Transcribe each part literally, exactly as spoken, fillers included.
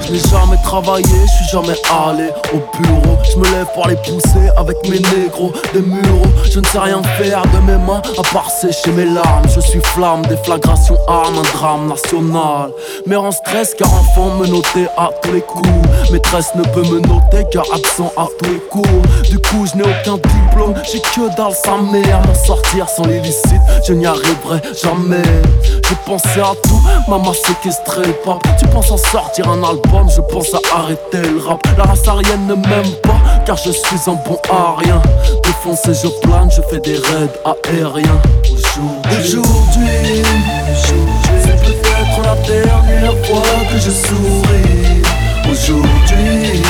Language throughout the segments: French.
Je n'ai jamais travaillé, je suis jamais allé au bureau. Je me lève pour les pousser avec mes négros, des mureaux. Je ne sais rien faire de mes mains à part sécher mes larmes. Je suis flamme, déflagration, arme, un drame national. Mère en stress car enfant me notait à tous les coups. Maîtresse ne peut me noter car absent à tous les cours. Du coup je n'ai aucun diplôme, j'ai que dalle sa mère. M'en sortir sans l'illicite, je n'y arriverai jamais. J'ai pensé à tout, maman séquestré le pape. Tu penses à sortir un album, je pense à arrêter le rap. La race aryenne ne m'aime pas car je suis un bon à rien. Défoncé je plane, je fais des raids aériens. Aujourd'hui, aujourd'hui, c'est peut-être la dernière fois que je souris. Aujourd'hui,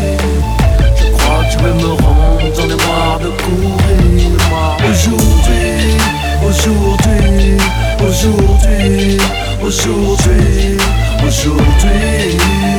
je crois que je vais me rendre, j'en ai marre de courir. Aujourd'hui, aujourd'hui, aujourd'hui, aujourd'hui, aujourd'hui.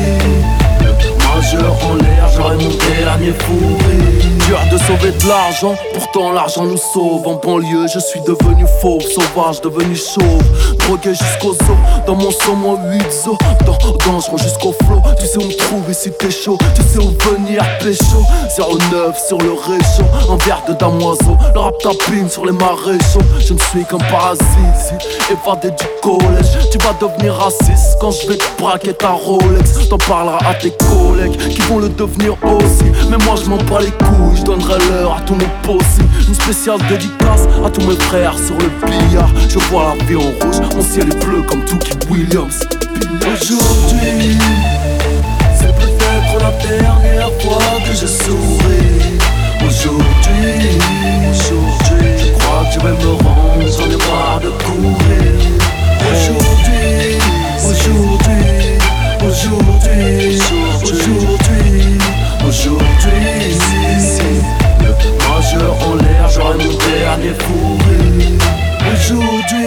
Majeur en l'air, j'aurai mon dernier fourré. Dur de sauver de l'argent, pourtant l'argent nous sauve. En banlieue, je suis devenu fauve, sauvage, devenu chauve. Drogué jusqu'aux os, dans mon sang, moi huit os. Dans dangereux jusqu'au flot, tu sais où me trouver si t'es chaud. Tu sais où venir pécho, zéro neuf sur le réchaud. Un verre de damoiseau, le rap tapine sur les maréchaux. Je ne suis qu'un parasite, évadé du collège. Tu vas devenir raciste quand je vais te braquer ta Rolex. T'en parleras à tes collègues qui vont le devenir aussi. Mais moi je m'en bats les couilles, je donnerai l'heure à tous mes possibles. Une spéciale dédicace à tous mes frères sur le billard. Je vois la vie en rouge, mon ciel est bleu comme Tookie Williams. Aujourd'hui, c'est peut-être la dernière fois que je souris. Aujourd'hui, aujourd'hui, je crois que je vais me rendre, j'en ai marre de courir. Aujourd'hui, aujourd'hui, aujourd'hui, aujourd'hui, aujourd'hui, majeur en l'air, j'aurai mon dernier fourré. Aujourd'hui,